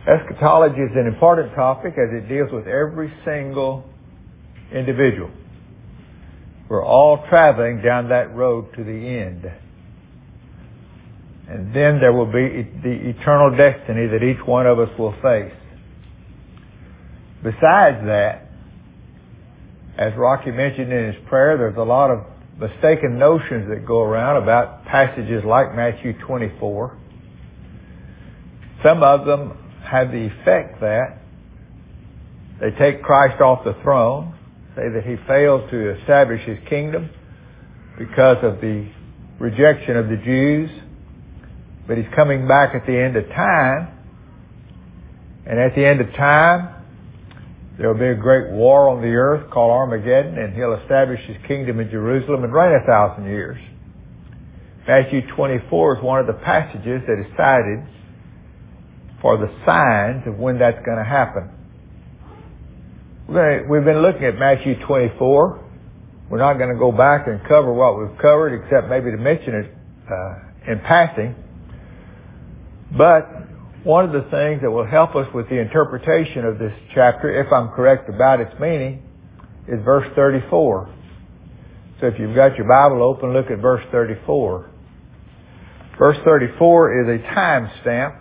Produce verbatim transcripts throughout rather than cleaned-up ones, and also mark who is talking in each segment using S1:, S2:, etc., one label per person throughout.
S1: Eschatology is an important topic as it deals with every single individual. We're all traveling down that road to the end. And then there will be the eternal destiny that each one of us will face. Besides that, as Rocky mentioned in his prayer, there's a lot of mistaken notions that go around about passages like Matthew twenty-four. Some of them have the effect that they take Christ off the throne, say that he failed to establish his kingdom because of the rejection of the Jews, but he's coming back at the end of time, and at the end of time there will be a great war on the earth called Armageddon, and he'll establish his kingdom in Jerusalem and reign a thousand years. Matthew twenty-four is one of the passages that is cited for the signs of when that's going to happen. We're gonna, we've been looking at Matthew twenty-four. We're not going to go back and cover what we've covered, except maybe to mention it uh, in passing. But one of the things that will help us with the interpretation of this chapter, if I'm correct about its meaning, is verse thirty-four. So if you've got your Bible open, look at verse thirty-four. Verse thirty-four is a time stamp.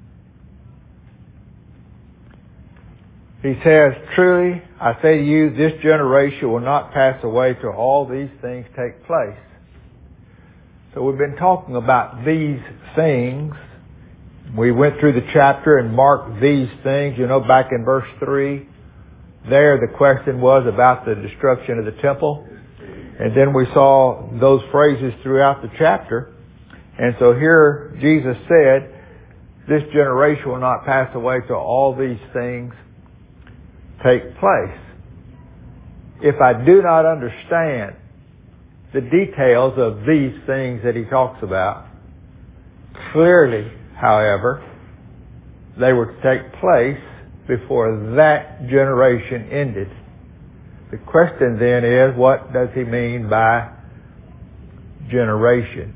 S1: He says, "Truly, I say to you, this generation will not pass away till all these things take place." So we've been talking about these things. We went through the chapter and marked these things. You know, back in verse three, there the question was about the destruction of the temple. And then we saw those phrases throughout the chapter. And so here Jesus said, this generation will not pass away till all these things take place. If I do not understand the details of these things that he talks about, clearly, however, they were to take place before that generation ended. The question then is, what does he mean by generation?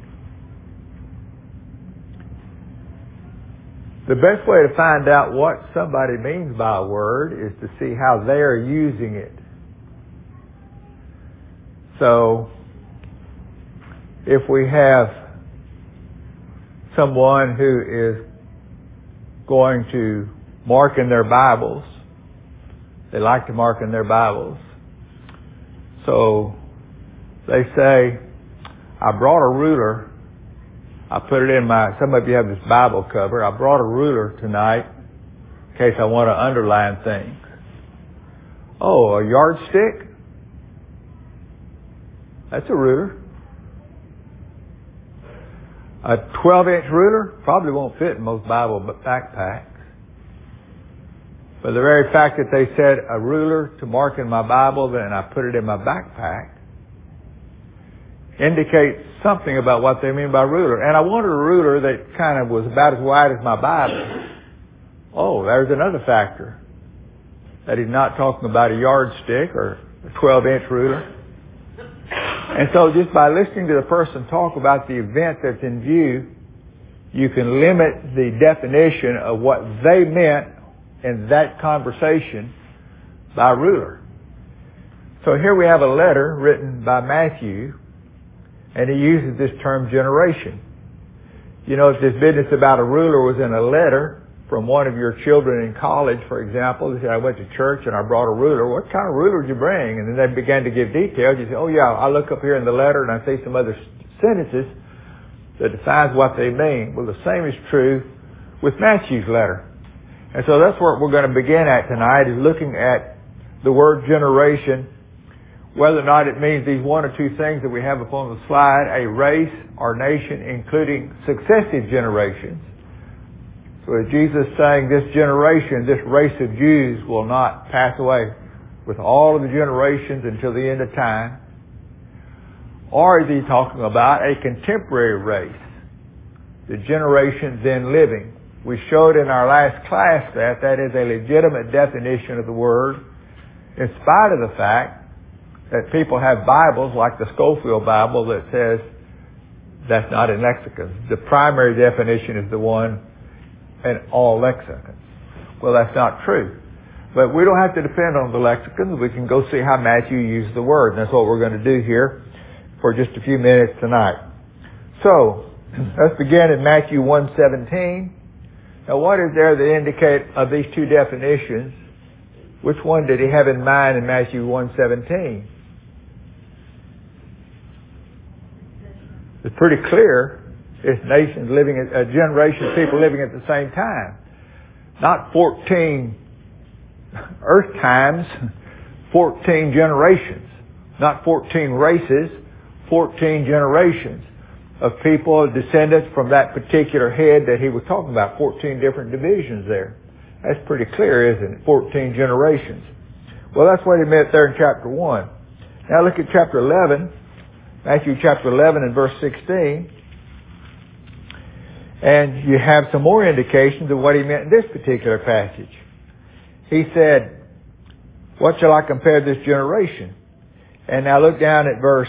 S1: The best way to find out what somebody means by a word is to see how they are using it. So, if we have someone who is going to mark in their Bibles, they like to mark in their Bibles. So, they say, I brought a ruler. I put it in my, some of you have this Bible cover. I brought a ruler tonight in case I want to underline things. Oh, a yardstick? That's a ruler. A twelve-inch ruler probably won't fit in most Bible backpacks. But the very fact that they said a ruler to mark in my Bible, then I put it in my backpack, indicates something about what they mean by ruler. And I wanted a ruler that kind of was about as wide as my Bible. Oh, there's another factor. That he's not talking about a yardstick or a twelve-inch ruler. And so just by listening to the person talk about the event that's in view, you can limit the definition of what they meant in that conversation by ruler. So here we have a letter written by Matthew, and he uses this term generation. You know, if this business about a ruler was in a letter from one of your children in college, for example, they said, I went to church and I brought a ruler. What kind of ruler did you bring? And then they began to give details. You say, oh yeah, I look up here in the letter and I see some other sentences that defines what they mean. Well, the same is true with Matthew's letter. And so that's what we're going to begin at tonight, is looking at the word generation, whether or not it means these one or two things that we have upon the slide, a race or nation, including successive generations. So is Jesus saying this generation, this race of Jews will not pass away with all of the generations until the end of time? Or is he talking about a contemporary race, the generation then living? We showed in our last class that that is a legitimate definition of the word, in spite of the fact that people have Bibles like the Scofield Bible that says that's not in lexicons. The primary definition is the one in all lexicons. Well, that's not true. But we don't have to depend on the lexicons. We can go see how Matthew used the word. And that's what we're going to do here for just a few minutes tonight. So, let's begin in Matthew one seventeen. Now, what is there that indicate of these two definitions? Which one did he have in mind in Matthew one seventeen? It's pretty clear. It's nations living, a generation of people living at the same time. Not fourteen earth times, fourteen generations. Not fourteen races, fourteen generations of people, descendants from that particular head that he was talking about. fourteen different divisions there. That's pretty clear, isn't it? fourteen generations. Well, that's what he meant there in chapter one. Now look at chapter eleven. Matthew chapter eleven and verse sixteen. And you have some more indications of what he meant in this particular passage. He said, what shall I compare this generation? And now look down at verse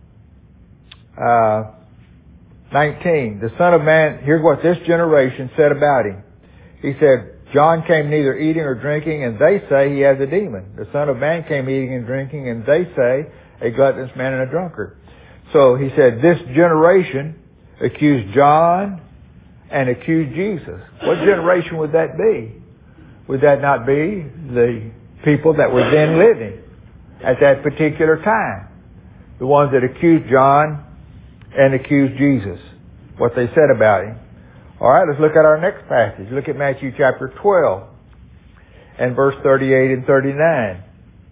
S1: uh, nineteen. The Son of Man, here's what this generation said about him. He said, John came neither eating or drinking, and they say he has a demon. The Son of Man came eating and drinking, and they say a gluttonous man and a drunkard. So he said, this generation accused John and accused Jesus. What generation would that be? Would that not be the people that were then living at that particular time? The ones that accused John and accused Jesus. What they said about him. All right, let's look at our next passage. Look at Matthew chapter twelve and verse thirty-eight and thirty-nine.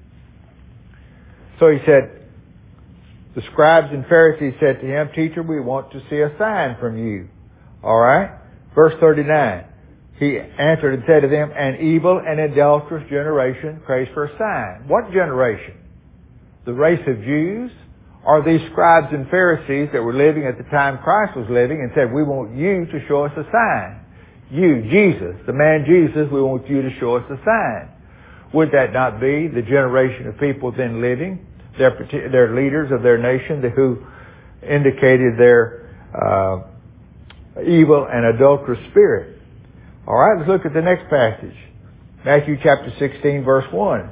S1: So he said, the scribes and Pharisees said to him, Teacher, we want to see a sign from you. All right, verse thirty-nine. He answered and said to them, an evil and adulterous generation craves for a sign. What generation? The race of Jews? Or these scribes and Pharisees that were living at the time Christ was living and said, we want you to show us a sign. You, Jesus, the man Jesus, we want you to show us a sign. Would that not be the generation of people then living, their, their leaders of their nation who indicated their uh, evil and adulterous spirit? All right, let's look at the next passage. Matthew chapter sixteen, verse one.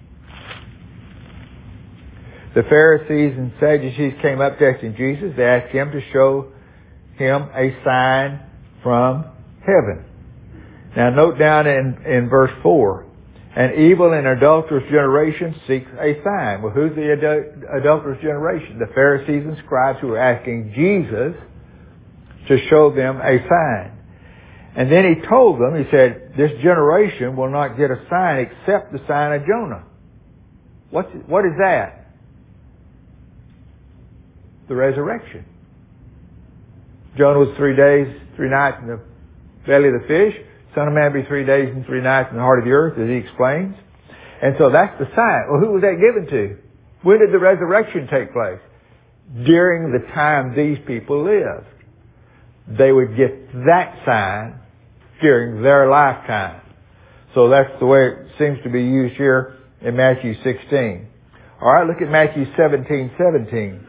S1: The Pharisees and Sadducees came up testing Jesus. They asked him to show him a sign from heaven. Now note down in, in verse four. An evil and adulterous generation seeks a sign. Well, who's the adul- adulterous generation? The Pharisees and scribes who were asking Jesus to show them a sign. And then he told them, he said, this generation will not get a sign except the sign of Jonah. What's, what is that? The resurrection. Jonah was three days, three nights in the belly of the fish. Son of Man be three days and three nights in the heart of the earth, as he explains. And so that's the sign. Well, who was that given to? When did the resurrection take place? During the time these people lived. They would get that sign during their lifetime. So that's the way it seems to be used here in Matthew sixteen. All right, look at Matthew seventeen seventeen.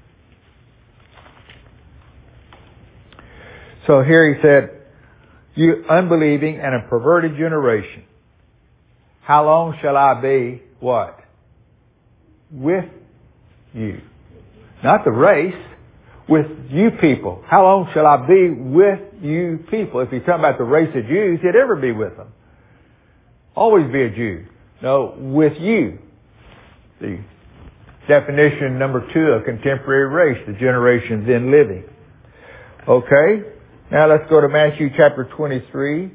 S1: So here he said, you unbelieving and a perverted generation, how long shall I be, what? With you. Not the race, with you people. How long shall I be with you people? If he's talking about the race of Jews, he'd ever be with them. Always be a Jew. No, with you. The definition number two of contemporary race, the generation then living. Okay. Now let's go to Matthew chapter twenty-three.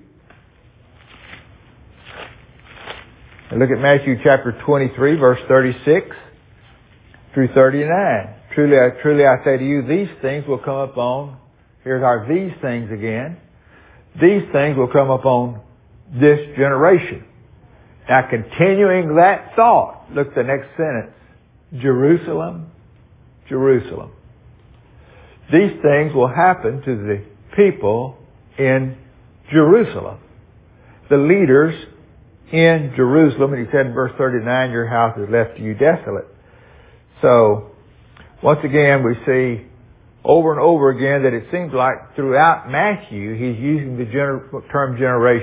S1: And look at Matthew chapter twenty-three, verse thirty-six through thirty-nine. Truly, I, truly I say to you, these things will come upon, here's our these things again. These things will come upon this generation. Now continuing that thought, look at the next sentence. Jerusalem, Jerusalem. These things will happen to the people in Jerusalem. The leaders in Jerusalem. And he said in verse thirty-nine, your house is left to you desolate. So, once again, we see over and over again that it seems like throughout Matthew, he's using the gener- term generation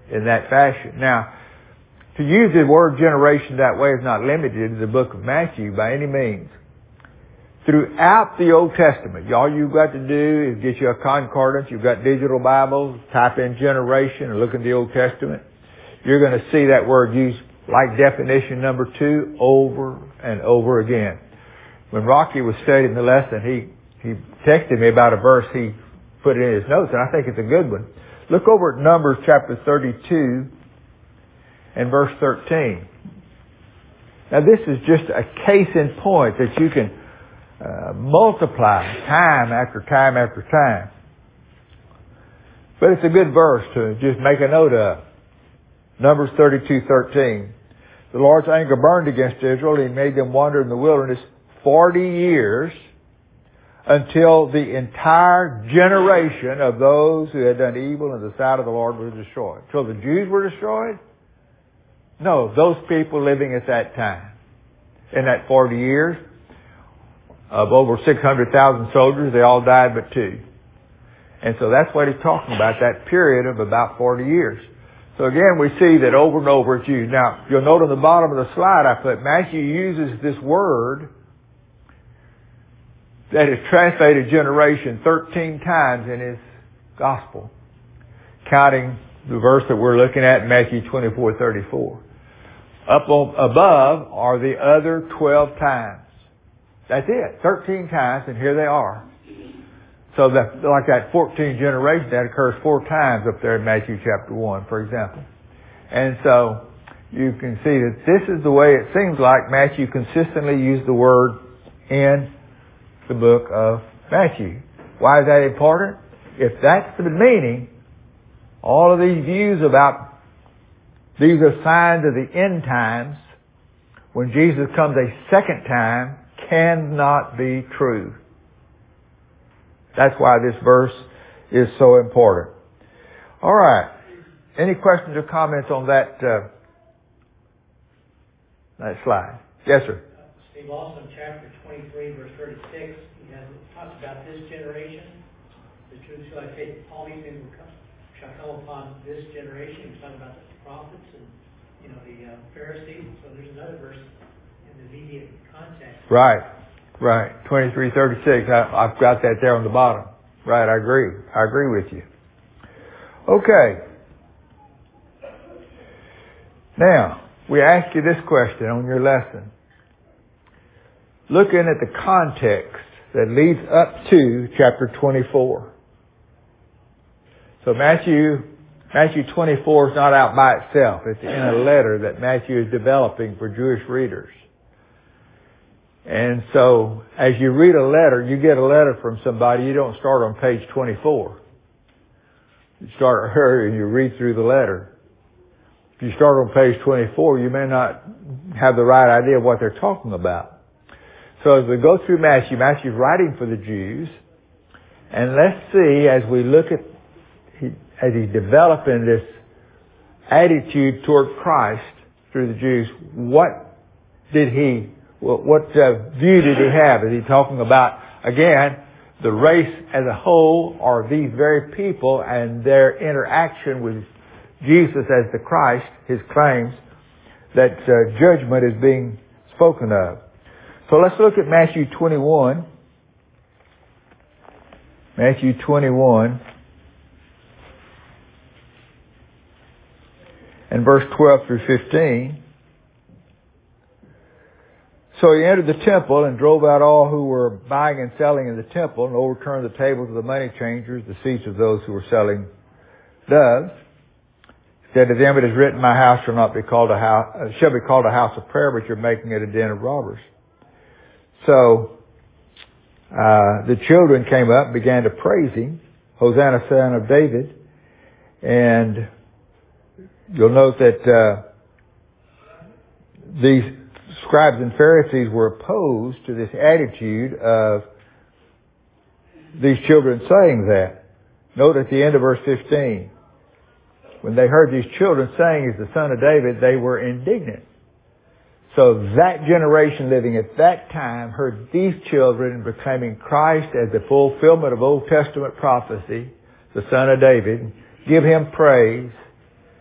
S1: in that fashion. Now, to use the word generation that way is not limited to the book of Matthew by any means. Throughout the Old Testament, all you've got to do is get you a concordance. You've got digital Bibles, type in generation and look in the Old Testament. You're going to see that word used like definition number two over and over again. When Rocky was studying the lesson, he, he texted me about a verse he put in his notes, and I think it's a good one. Look over at Numbers chapter thirty-two and verse thirteen. Now this is just a case in point that you can uh, multiply time after time after time. But it's a good verse to just make a note of. Numbers thirty-two thirteen. The Lord's anger burned against Israel. He made them wander in the wilderness forty years until the entire generation of those who had done evil in the sight of the Lord was destroyed. Until the Jews were destroyed? No, those people living at that time. In that forty years, of over six hundred thousand soldiers, they all died but two. And so that's what he's talking about, that period of about forty years. So again, we see that over and over it's used. Now, you'll note on the bottom of the slide I put, Matthew uses this word that is translated generation thirteen times in his gospel, counting the verse that we're looking at, Matthew twenty-four thirty-four. Up above are the other twelve times. That's it. thirteen times, and here they are. So that, like that fourteen generation, that occurs four times up there in Matthew chapter one, for example. And so you can see that this is the way it seems like Matthew consistently used the word in the book of Matthew. Why is that important? If that's the meaning, all of these views about these are signs of the end times, when Jesus comes a second time, cannot be true. That's why this verse is so important. All right. Any questions or comments on that uh, that slide? Yes, sir.
S2: Steve, also in chapter twenty-three, verse thirty-six, he has, talks about this generation. The truth shall I say, all these things will come, shall come upon this generation. He's talking about the prophets and, you know, the uh, Pharisees. So there's another verse in the immediate context.
S1: Right. Right. twenty-three thirty-six. I, I've got that there on the bottom. Right. I agree. I agree with you. Okay. Now, we ask you this question on your lesson. Looking at the context that leads up to chapter twenty-four. So Matthew, Matthew twenty-four is not out by itself. It's in a letter that Matthew is developing for Jewish readers. And so, as you read a letter, you get a letter from somebody, you don't start on page twenty-four. You start here and you read through the letter. If you start on page twenty-four, you may not have the right idea of what they're talking about. So as we go through Matthew, Matthew's writing for the Jews. And let's see, as we look at, as he's developing this attitude toward Christ through the Jews, what did he What uh, view did he have? Is he talking about, again, the race as a whole, or these very people and their interaction with Jesus as the Christ, his claims that uh, judgment is being spoken of? So let's look at Matthew twenty-one. Matthew twenty-one and verse twelve through fifteen. So he entered the temple and drove out all who were buying and selling in the temple, and overturned the tables of the money changers, the seats of those who were selling doves. He said to them, "It is written, my house shall not be called a house, uh, shall be called a house of prayer, but you're making it a den of robbers." So uh, the children came up and began to praise him, "Hosanna, son of David." And you'll note that uh, these scribes and Pharisees were opposed to this attitude of these children saying that. Note at the end of verse fifteen, when they heard these children saying, "He's the son of David," they were indignant. So that generation living at that time heard these children proclaiming Christ as the fulfillment of Old Testament prophecy, the son of David, give him praise.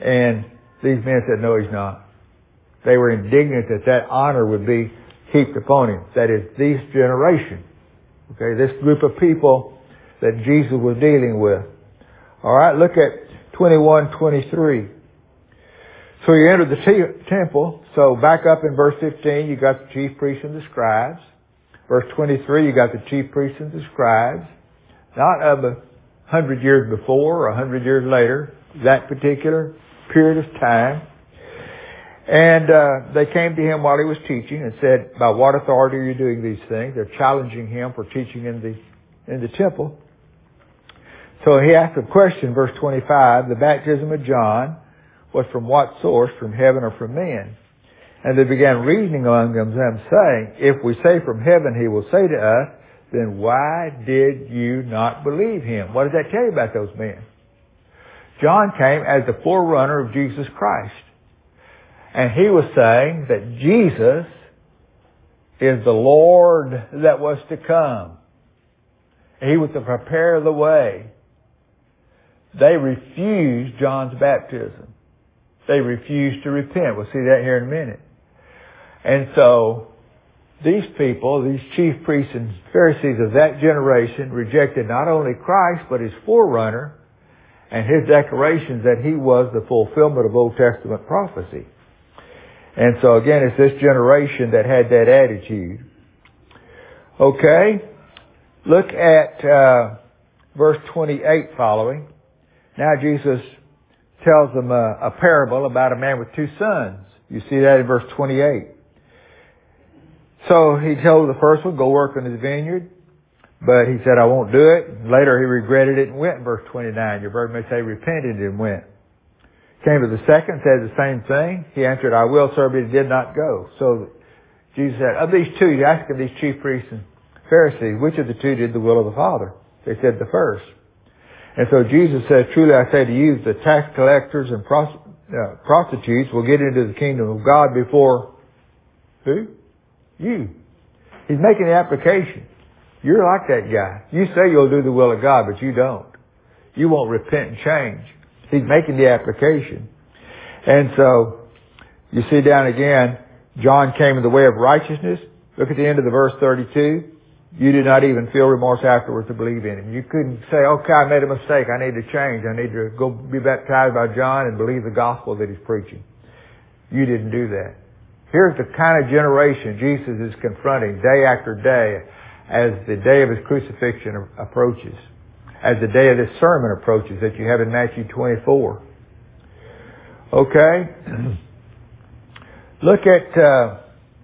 S1: And these men said, no, he's not. They were indignant that that honor would be heaped upon him. That is, this generation. Okay, this group of people that Jesus was dealing with. All right, look at twenty-one twenty-three. So you enter the t- temple. So back up in verse fifteen, you got the chief priests and the scribes. Verse twenty-three, you got the chief priests and the scribes. Not of a hundred years before or a hundred years later, that particular period of time. And uh, they came to him while he was teaching and said, by what authority are you doing these things? They're challenging him for teaching in the in the temple. So he asked a question, verse twenty-five, the baptism of John was from what source, from heaven or from men? And they began reasoning among them, saying, if we say from heaven, he will say to us, then why did you not believe him? What does that tell you about those men? John came as the forerunner of Jesus Christ. And he was saying that Jesus is the Lord that was to come. He was to prepare the way. They refused John's baptism. They refused to repent. We'll see that here in a minute. And so, these people, these chief priests and Pharisees of that generation rejected not only Christ, but his forerunner and his declarations that he was the fulfillment of Old Testament prophecy. And so again, it's this generation that had that attitude. Okay. Look at uh, verse twenty-eight following. Now Jesus tells them a, a parable about a man with two sons. You see that in verse twenty-eight. So he told the first one, go work in his vineyard. But he said, I won't do it. Later he regretted it and went in verse twenty-nine. Your bird may say repented and went. Came to the second, said the same thing. He answered, I will, sir, but he did not go. So Jesus said, of these two, you ask of these chief priests and Pharisees, which of the two did the will of the Father? They said the first. And so Jesus said, truly I say to you, the tax collectors and uh, prostitutes will get into the kingdom of God before who? You. He's making the application. You're like that guy. You say you'll do the will of God, but you don't. You won't repent and change. He's making the application. And so, you see down again, John came in the way of righteousness. Look at the end of the verse thirty-two. You did not even feel remorse afterwards to believe in him. You couldn't say, okay, I made a mistake. I need to change. I need to go be baptized by John and believe the gospel that he's preaching. You didn't do that. Here's the kind of generation Jesus is confronting day after day as the day of his crucifixion approaches. As the day of this sermon approaches that you have in Matthew twenty-four. Okay? Look at, uh,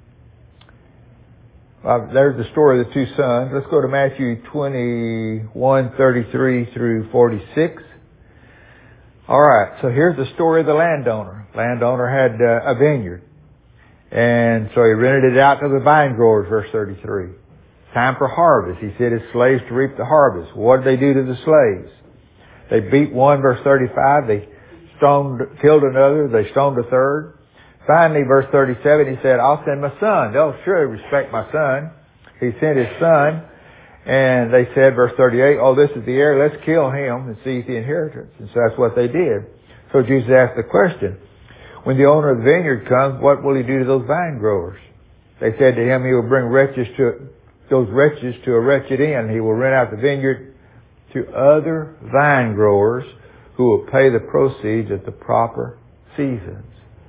S1: uh, there's the story of the two sons. Let's go to Matthew twenty-one, thirty-three through forty-six. Alright, so here's the story of the landowner. Landowner had uh, a vineyard. And so he rented it out to the vine growers, verse thirty-three. Time for harvest. He said his slaves to reap the harvest. What did they do to the slaves? They beat one, verse thirty-five. They stoned, killed another. They stoned a third. Finally, verse thirty-seven, he said, I'll send my son. They'll surely respect my son. He sent his son. And they said, verse thirty-eight, oh, this is the heir. Let's kill him and seize the inheritance. And so that's what they did. So Jesus asked the question, when the owner of the vineyard comes, what will he do to those vine growers? They said to him, he will bring wretches to those wretches to a wretched end. He will rent out the vineyard to other vine growers who will pay the proceeds at the proper seasons.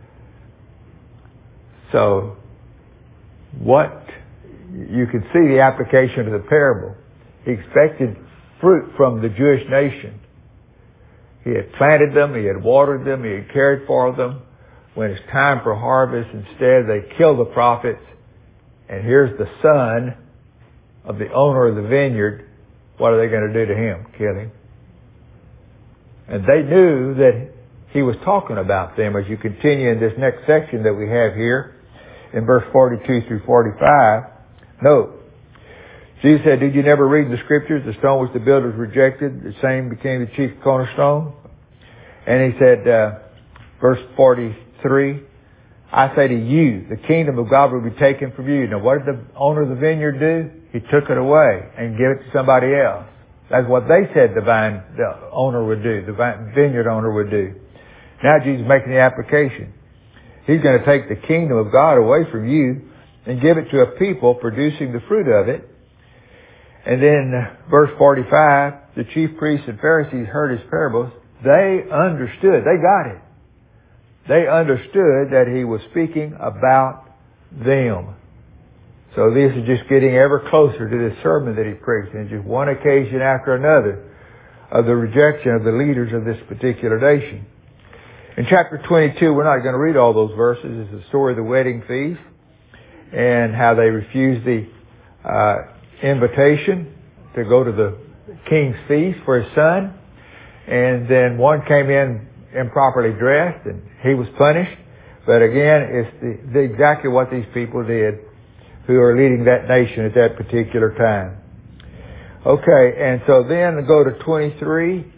S1: So, what, you can see the application of the parable. He expected fruit from the Jewish nation. He had planted them, he had watered them, he had cared for them. When it's time for harvest, instead they kill the prophets. And here's the son of the owner of the vineyard. What are they going to do to him? Kill him. And they knew that he was talking about them. As you continue in this next section that we have here, in verse forty-two through forty-five, note, Jesus said, did you never read in the scriptures, the stone which the builders rejected, the same became the chief cornerstone? And he said, uh, verse forty-three, I say to you, the kingdom of God will be taken from you. Now what did the owner of the vineyard do? He took it away and gave it to somebody else. That's what they said the vine the owner would do, the vine, vineyard owner would do. Now Jesus is making the application. He's going to take the kingdom of God away from you and give it to a people producing the fruit of it. And then uh, verse forty-five, the chief priests and Pharisees heard his parables. They understood. They got it. They understood that he was speaking about them. So this is just getting ever closer to this sermon that he preached. And just one occasion after another of the rejection of the leaders of this particular nation. In chapter twenty-two, we're not going to read all those verses. It's the story of the wedding feast and how they refused the uh, invitation to go to the king's feast for his son. And then one came in improperly dressed and he was punished. But again, it's the, the, exactly what these people did who are leading that nation at that particular time. Okay, and so then go to twenty-three,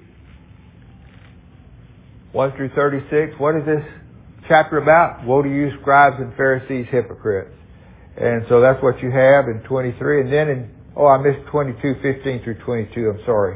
S1: one through thirty-six. What is this chapter about? Woe to you, scribes and Pharisees, hypocrites. And so that's what you have in twenty-three. And then in, oh, I missed twenty-two, fifteen through twenty-two. I'm sorry.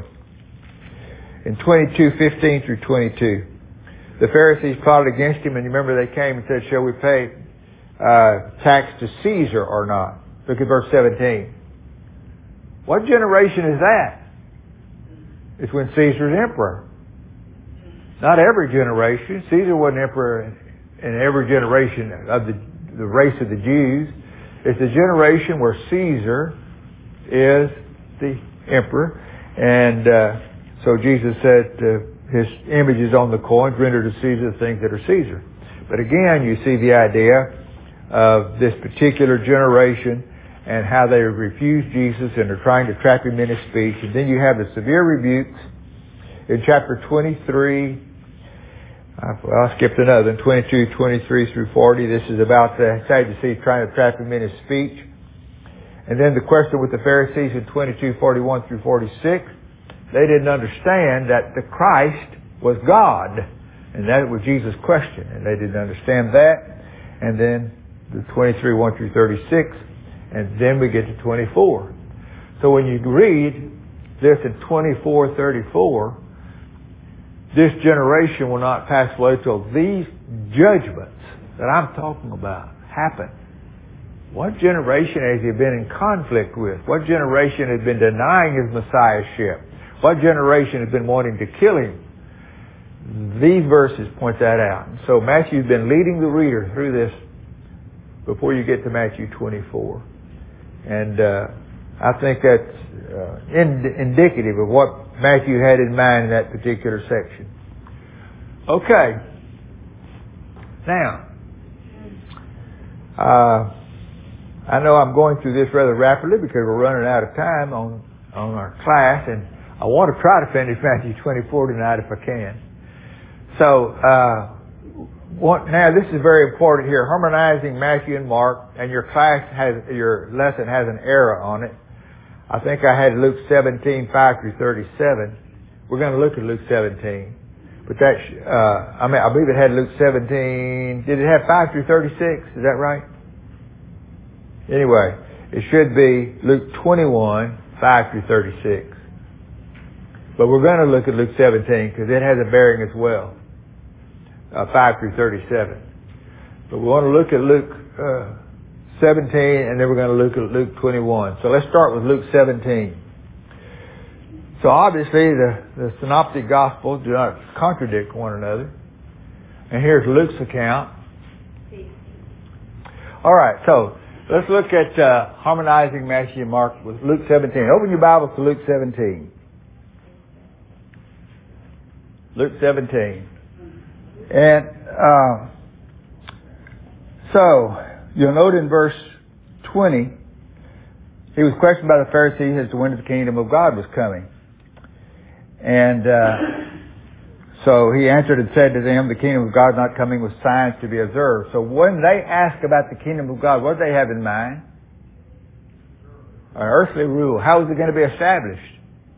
S1: In twenty-two, fifteen through twenty-two. The Pharisees plotted against him, and you remember they came and said, shall we pay uh, tax to Caesar or not? Look at verse seventeen. What generation is that? It's when Caesar's emperor. Not every generation. Caesar wasn't emperor in every generation of the, the race of the Jews. It's the generation where Caesar is the emperor. And uh, so Jesus said, uh, his image is on the coins, render to Caesar the things that are Caesar. But again, you see the idea of this particular generation and how they refuse Jesus and are trying to trap him in his speech. And then you have the severe rebukes in chapter twenty-three. Well, I skipped another one, twenty-two, twenty-three through forty. This is about the Sadducees trying to trap him in his speech. And then the question with the Pharisees in twenty-two, forty-one through forty-six. They didn't understand that the Christ was God. And that was Jesus' question. And they didn't understand that. And then the twenty-three, one through thirty-six. And then we get to twenty-four. So when you read this in twenty-four, thirty-four, this generation will not pass away till these judgments that I'm talking about happen. What generation has he been in conflict with? What generation has been denying his messiahship? What generation has been wanting to kill him? These verses point that out. So Matthew's been leading the reader through this before you get to Matthew twenty-four. And uh, I think that's uh, ind- indicative of what Matthew had in mind in that particular section. Okay. Now, uh, I know I'm going through this rather rapidly because we're running out of time on, on our class, and I want to try to finish Matthew twenty-four tonight if I can. So, uh, what, now this is very important here. Harmonizing Matthew and Mark, and your class has, your lesson has an error on it. I think I had Luke seventeen, five through thirty-seven. We're going to look at Luke seventeen. But that, uh, I mean, I believe it had Luke seventeen. Did it have five through thirty-six? Is that right? Anyway, it should be Luke twenty-one, five through thirty-six. But we're going to look at Luke seventeen because it has a bearing as well. Uh, five through thirty-seven. But we want to look at Luke uh, seventeen, and then we're going to look at Luke twenty-one. So let's start with Luke seventeen. So obviously the, the synoptic gospels do not contradict one another. And here's Luke's account. All right, so let's look at uh, harmonizing Matthew and Mark with Luke seventeen. Open your Bibles to Luke seventeen. Luke seventeen. And uh, so you'll note in verse twenty, he was questioned by the Pharisees as to when the kingdom of God was coming. And uh, so he answered and said to them, the kingdom of God is not coming with signs to be observed. So when they ask about the kingdom of God, what do they have in mind? An earthly rule. How is it going to be established?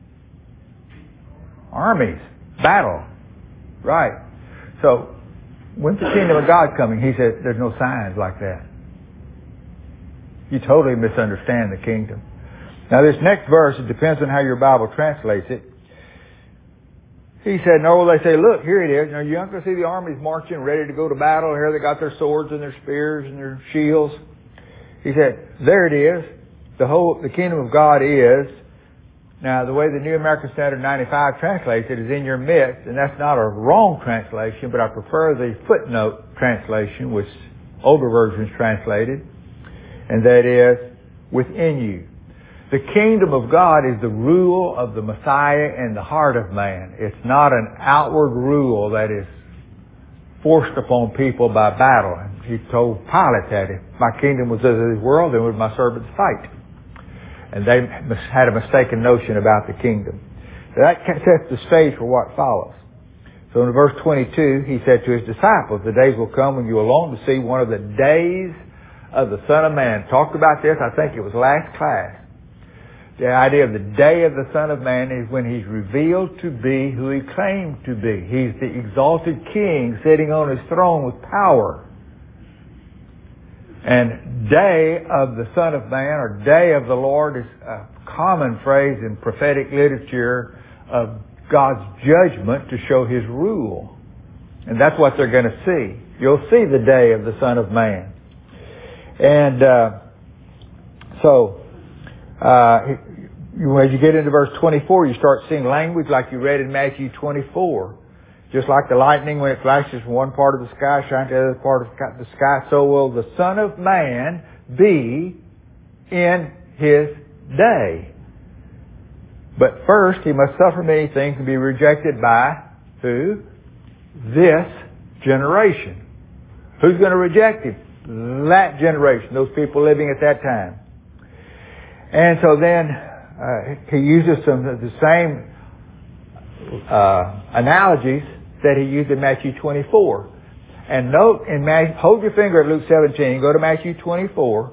S1: Armies. Battle. Right. So, when's the kingdom of God coming? He said, there's no signs like that. You totally misunderstand the kingdom. Now this next verse, it depends on how your Bible translates it. He said, nor will they say, look, here it is. Now, you're not going to see the armies marching, ready to go to battle. Here they got their swords and their spears and their shields. He said, there it is. The whole, the kingdom of God is. Now, the way the New American Standard ninety-five translates it is in your midst, and that's not a wrong translation, but I prefer the footnote translation, which older versions translated, and that is within you. The kingdom of God is the rule of the Messiah in the heart of man. It's not an outward rule that is forced upon people by battle. He told Pilate that if my kingdom was of this world, then would my servants fight. And they had a mistaken notion about the kingdom. So that sets the stage for what follows. So in verse twenty-two, he said to his disciples, the days will come when you will long to see one of the days of the Son of Man. Talked about this, I think it was last class. The idea of the day of the Son of Man is when He's revealed to be who He claimed to be. He's the exalted King sitting on His throne with power. And day of the Son of Man, or day of the Lord, is a common phrase in prophetic literature of God's judgment to show His rule. And that's what they're going to see. You'll see the day of the Son of Man. And uh, so, uh, you, as you get into verse twenty-four, you start seeing language like you read in Matthew twenty-four. Just like the lightning when it flashes from one part of the sky, shines to the other part of the sky, so will the Son of Man be in His day. But first, He must suffer many things and be rejected by who? This generation. Who's going to reject Him? That generation, those people living at that time. And so then uh, He uses some of the same uh, analogies that He used in Matthew twenty-four. And note, in Matthew, hold your finger at Luke seventeen, go to Matthew twenty-four.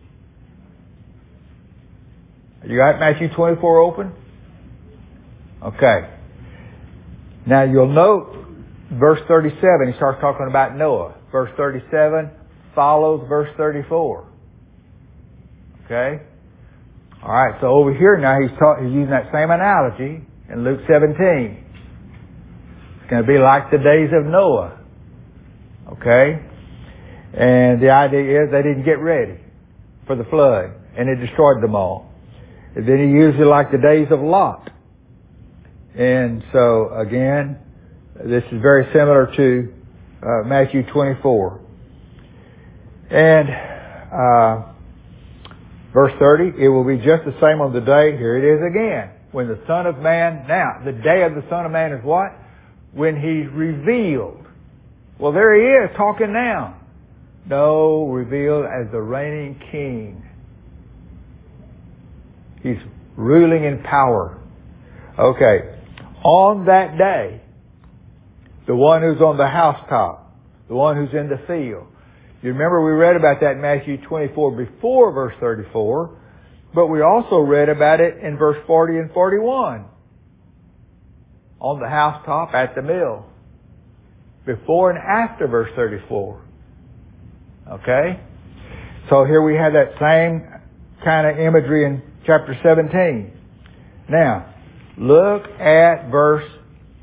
S1: You got Matthew twenty-four open? Okay. Now you'll note verse thirty-seven, he starts talking about Noah. Verse thirty-seven follows verse thirty-four. Okay? Alright, so over here now he's, ta- he's using that same analogy in Luke seventeen. It's going to be like the days of Noah. Okay? And the idea is they didn't get ready for the flood, and it destroyed them all. And then he used it like the days of Lot. And so, again, this is very similar to uh, Matthew twenty-four. And uh, verse thirty, it will be just the same on the day, here it is again, when the Son of Man, now, the day of the Son of Man is what? When He's revealed. Well, there He is, talking now. No, revealed as the reigning King. He's ruling in power. Okay. On that day, the one who's on the housetop, the one who's in the field. You remember we read about that in Matthew twenty-four before verse thirty-four, but we also read about it in verse forty and forty-one. On the housetop at the mill. Before and after verse thirty-four. Okay? So here we have that same kind of imagery in chapter seventeen. Now, look at verse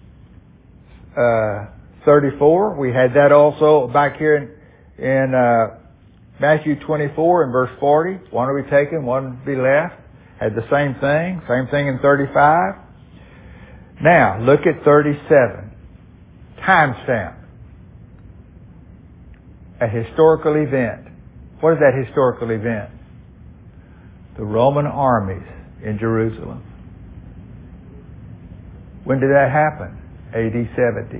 S1: uh, thirty-four. We had that also back here in, in uh, Matthew twenty-four and verse forty. One will be taken, one will be left. Had the same thing. Same thing in thirty-five. Now, look at thirty-seven. Timestamp. A historical event. What is that historical event? The Roman armies in Jerusalem. When did that happen? A D seventy.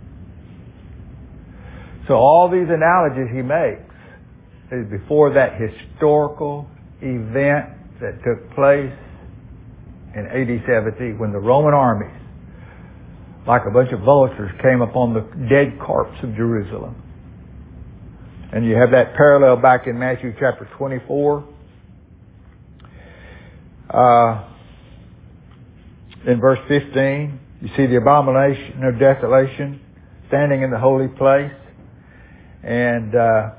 S1: So all these analogies he makes is before that historical event that took place in A D seventy when the Roman armies, like a bunch of vultures, came upon the dead corpse of Jerusalem. And you have that parallel back in Matthew chapter twenty-four. Uh, in verse fifteen, you see the abomination of desolation standing in the holy place. And uh,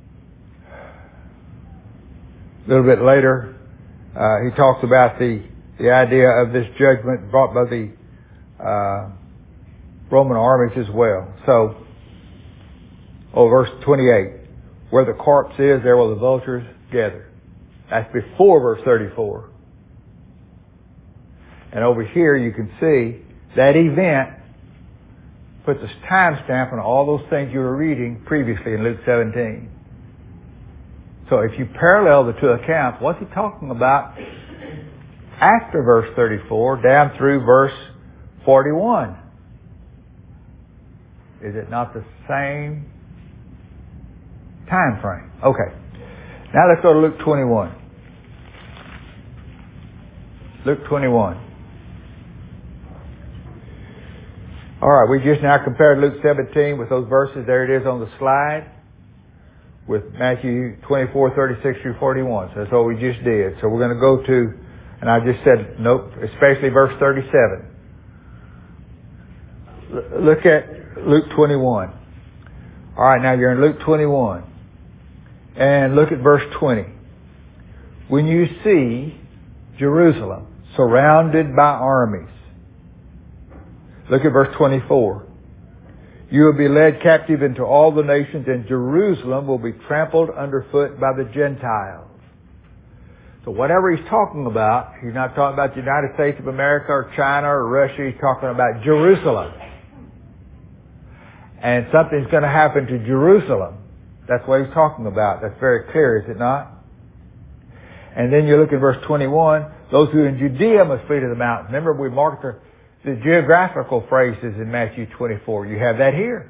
S1: a little bit later, uh, he talks about the the idea of this judgment brought by the uh, Roman armies as well. So, oh, verse twenty-eight. Where the corpse is, there will the vultures gather. That's before verse thirty-four. And over here you can see that event puts a timestamp on all those things you were reading previously in Luke seventeen. So if you parallel the two accounts, what's he talking about after verse thirty-four down through verse forty-one? Is it not the same time frame? Okay. Now let's go to Luke twenty-one. Luke twenty-one. All right, we just now compared Luke seventeen with those verses. There it is on the slide with Matthew twenty-four, thirty-six through forty-one. So that's what we just did. So we're going to go to, and I just said, nope, especially verse thirty-seven. L- look at Luke twenty-one. All right, now you're in Luke twenty-one. And look at verse twenty. When you see Jerusalem surrounded by armies. Look at verse twenty-four. You will be led captive into all the nations, and Jerusalem will be trampled underfoot by the Gentiles. So whatever he's talking about, he's not talking about the United States of America or China or Russia. He's talking about Jerusalem. And something's going to happen to Jerusalem. That's what he's talking about. That's very clear, is it not? And then you look at verse twenty-one. Those who are in Judea must flee to the mountains. Remember, we marked the, the geographical phrases in Matthew twenty-four. You have that here.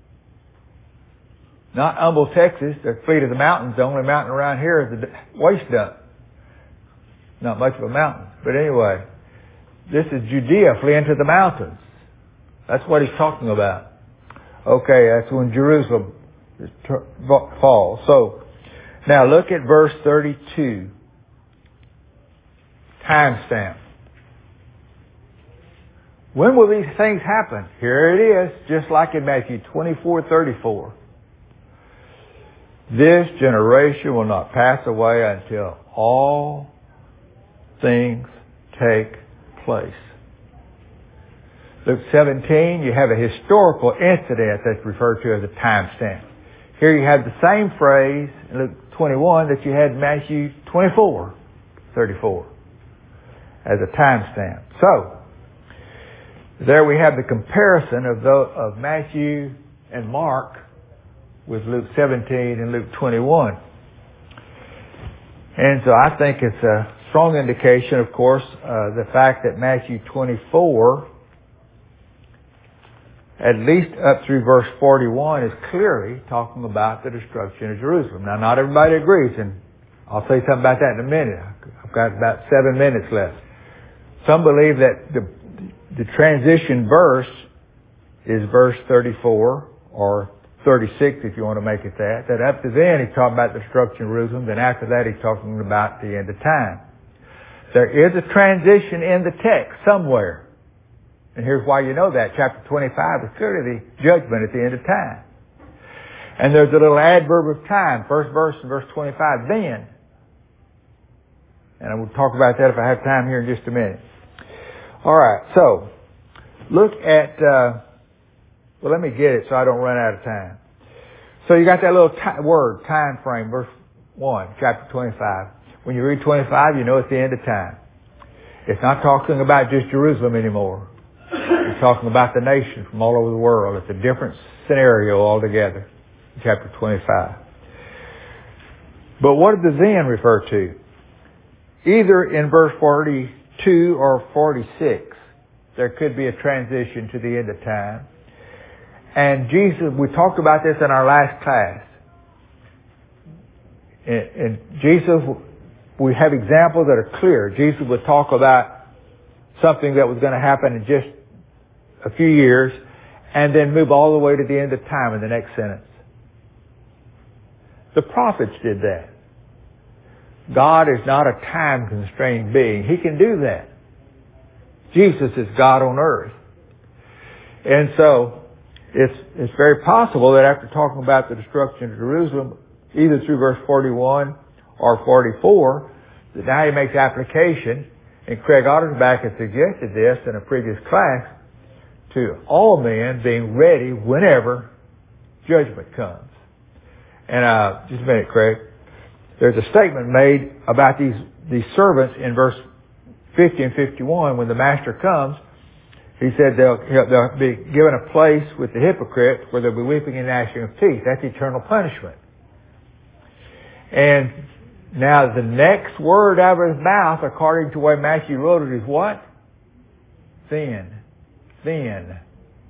S1: Not Humble, Texas. They flee to the mountains. The only mountain around here is the waste dump. Not much of a mountain. But anyway, this is Judea fleeing to the mountains. That's what he's talking about. Okay, that's when Jerusalem falls. So, now look at verse thirty-two. Timestamp. When will these things happen? Here it is, just like in Matthew twenty-four, thirty-four. This generation will not pass away until all things take place. Luke seventeen, you have a historical incident that's referred to as a timestamp. Here you have the same phrase in Luke twenty-one that you had in Matthew twenty-four, thirty-four as a timestamp. So, there we have the comparison of, the, of Matthew and Mark with Luke seventeen and Luke twenty-one. And so I think it's a strong indication, of course, uh, the fact that Matthew twenty-four, at least up through verse forty-one, is clearly talking about the destruction of Jerusalem. Now, not everybody agrees, and I'll say something about that in a minute. I've got about seven minutes left. Some believe that the, the transition verse is verse thirty-four, or thirty-six if you want to make it that. That up to then he's talking about the destruction of Jerusalem, then after that he's talking about the end of time. There is a transition in the text somewhere. And here's why you know that. Chapter twenty-five is clearly the judgment at the end of time. And there's a little adverb of time. First verse in verse twenty-five, then. And I will talk about that if I have time here in just a minute. All right, so look at, uh, well, let me get it so I don't run out of time. So you got that little t- word, time frame, verse one, chapter twenty-five. When you read twenty-five, you know it's the end of time. It's not talking about just Jerusalem anymore. It's talking about the nation from all over the world. It's a different scenario altogether, chapter twenty-five. But what does the then refer to? Either in verse forty-two or forty-six, there could be a transition to the end of time. And Jesus, we talked about this in our last class. And, and Jesus, we have examples that are clear. Jesus would talk about something that was going to happen in just a few years and then move all the way to the end of time in the next sentence. The prophets did that. God is not a time-constrained being. He can do that. Jesus is God on earth. And so, it's, it's very possible that after talking about the destruction of Jerusalem, either through verse forty-one or forty-four, that now he makes application And Craig Ottersback had suggested this in a previous class, to all men being ready whenever judgment comes. And uh, just a minute, Craig. There's a statement made about these these servants in verse fifty and fifty-one. When the master comes, he said they'll, they'll be given a place with the hypocrites where they'll be weeping and gnashing of teeth. That's eternal punishment. And now the next word out of his mouth, according to the way Matthew wrote it, is what? Then. Then.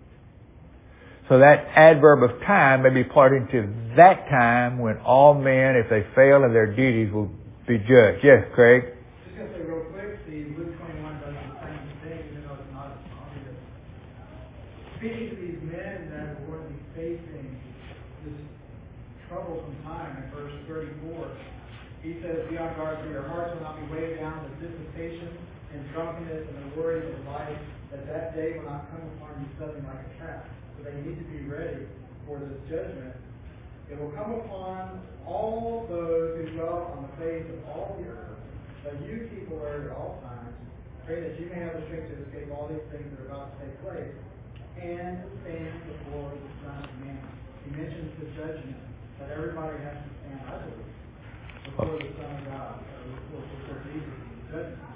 S1: So that adverb of time may be pointing to that time when all men, if they fail in their duties, will be judged. Yes, Craig?
S3: Just going to say real quick, the Luke twenty-one does the same thing, even though it's not obvious. Speaking to these men that are going to be facing this troublesome time in verse thirty-four, he says, be on guard, for your hearts will not be weighed down with dissipation and drunkenness and the worries of life, that that day will not come upon you suddenly like a trap. So they need to be ready for this judgment. It will come upon all those who dwell on the face of all the earth. But you keep alert at all times, pray that you may have the strength to escape all these things that are about to take place, and to stand before the Son of Man. He mentions the judgment, that everybody has to stand, I believe, before the Son of God, or before, before Jesus in the judgment.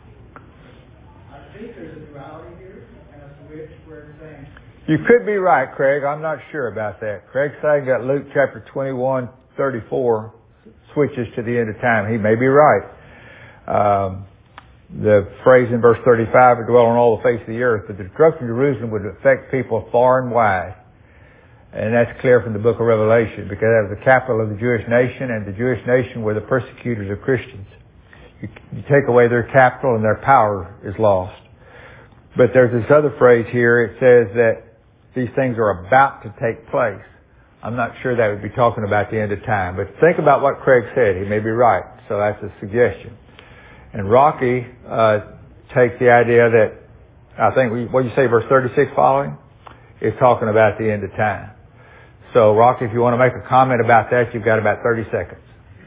S3: I think there's a duality here, and a switch where it's saying,
S1: You could be right, Craig. I'm not sure about that. Craig's saying that Luke chapter twenty-one, thirty-four switches to the end of time. He may be right. Um, the phrase in verse thirty-five, would dwell on all the face of the earth, but the destruction of Jerusalem would affect people far and wide. And that's clear from the book of Revelation, because that was the capital of the Jewish nation, and the Jewish nation were the persecutors of Christians. You, you take away their capital and their power is lost. But there's this other phrase here. It says that these things are about to take place. I'm not sure that would be talking about the end of time. But think about what Craig said. He may be right. So that's a suggestion. And Rocky uh, takes the idea that, I think, we, what do you say, verse thirty-six following? Is talking about the end of time. So, Rocky, if you want to make a comment about that, you've got about thirty seconds.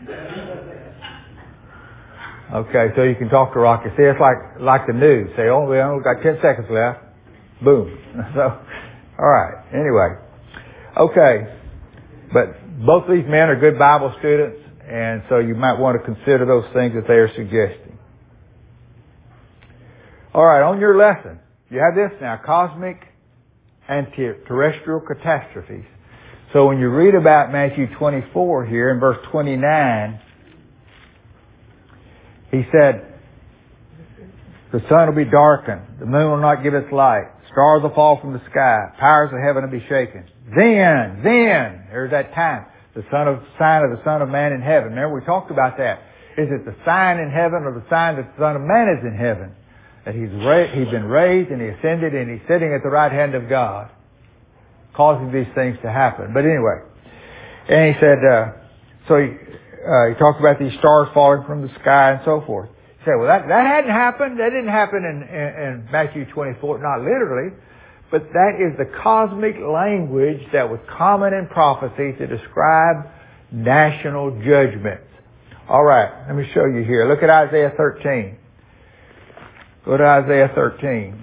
S1: Okay, so you can talk to Rocky. See, it's like like the news. Say, oh, we only got ten seconds left. Boom. So, all right. Anyway, okay. But both of these men are good Bible students, and so you might want to consider those things that they are suggesting. All right, on your lesson, you have this now: cosmic and terrestrial catastrophes. So when you read about Matthew twenty-four here in verse twenty-nine. He said, the sun will be darkened, the moon will not give its light, stars will fall from the sky, powers of heaven will be shaken. Then, then, there's that time, the son of sign of the Son of Man in heaven. Remember, we talked about that. Is it the sign in heaven or the sign that the Son of Man is in heaven? That he's ra- he's been raised and he ascended and he's sitting at the right hand of God, causing these things to happen. But anyway, and he said, uh, so he, Uh, he talks about these stars falling from the sky and so forth. He said, well, that, that hadn't happened. That didn't happen in, in, in Matthew twenty-four, not literally, but that is the cosmic language that was common in prophecy to describe national judgments. All right, let me show you here. Look at Isaiah thirteen. Go to Isaiah thirteen.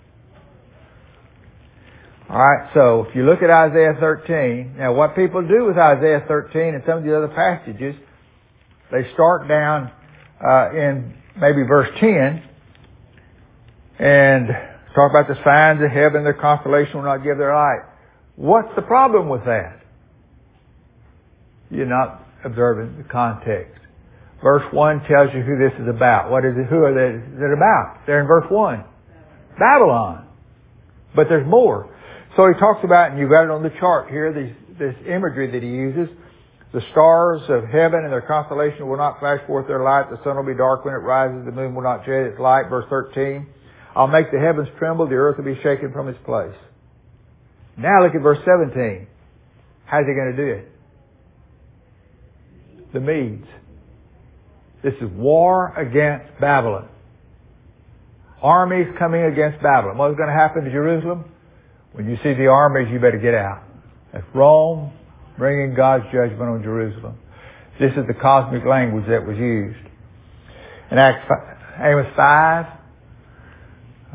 S1: All right, so if you look at Isaiah thirteen, now what people do with Isaiah thirteen and some of the other passages, they start down uh, in maybe verse ten and talk about the signs of heaven, their constellation will not give their light. What's the problem with that? You're not observing the context. Verse one tells you who this is about. What is it? Who are they, is it about? They're in verse one. Babylon. But there's more. So he talks about, and you've got it on the chart here, these, this imagery that he uses. The stars of heaven and their constellation will not flash forth their light. The sun will be dark when it rises. The moon will not shed its light. Verse thirteen. I'll make the heavens tremble. The earth will be shaken from its place. Now look at verse seventeen. How's he going to do it? The Medes. This is war against Babylon. Armies coming against Babylon. What's going to happen to Jerusalem? When you see the armies, you better get out. That's Rome bringing God's judgment on Jerusalem. This is the cosmic language that was used. In Acts, Amos five,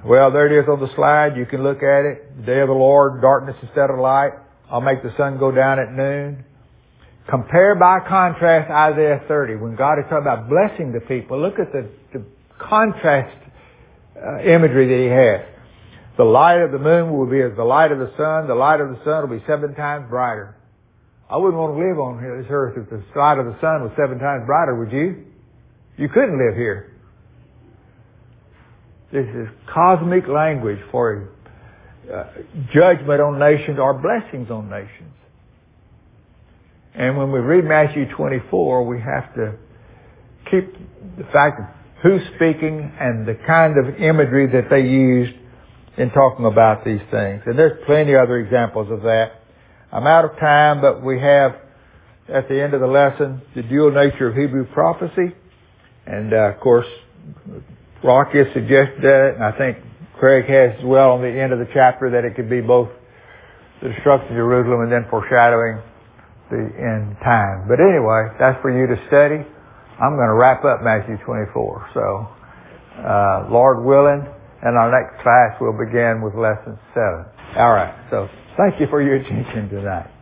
S1: Well, there it is on the slide. You can look at it. The day of the Lord, darkness instead of light. I'll make the sun go down at noon. Compare by contrast Isaiah thirty. When God is talking about blessing the people, look at the, the contrast uh, imagery that He has. The light of the moon will be as the light of the sun. The light of the sun will be seven times brighter. I wouldn't want to live on this earth if the light of the sun was seven times brighter, would you? You couldn't live here. This is cosmic language for uh, judgment on nations or blessings on nations. And when we read Matthew twenty-four, we have to keep the fact of who's speaking and the kind of imagery that they used in talking about these things. And there's plenty other examples of that. I'm out of time, but we have at the end of the lesson the dual nature of Hebrew prophecy. And uh, of course, Rocky has suggested that, and I think Craig has as well on the end of the chapter that it could be both the destruction of Jerusalem and then foreshadowing the end time. But anyway, that's for you to study. I'm going to wrap up Matthew twenty-four. So, uh, Lord willing, and our next class will begin with lesson seven. All right. So, thank you for your attention tonight.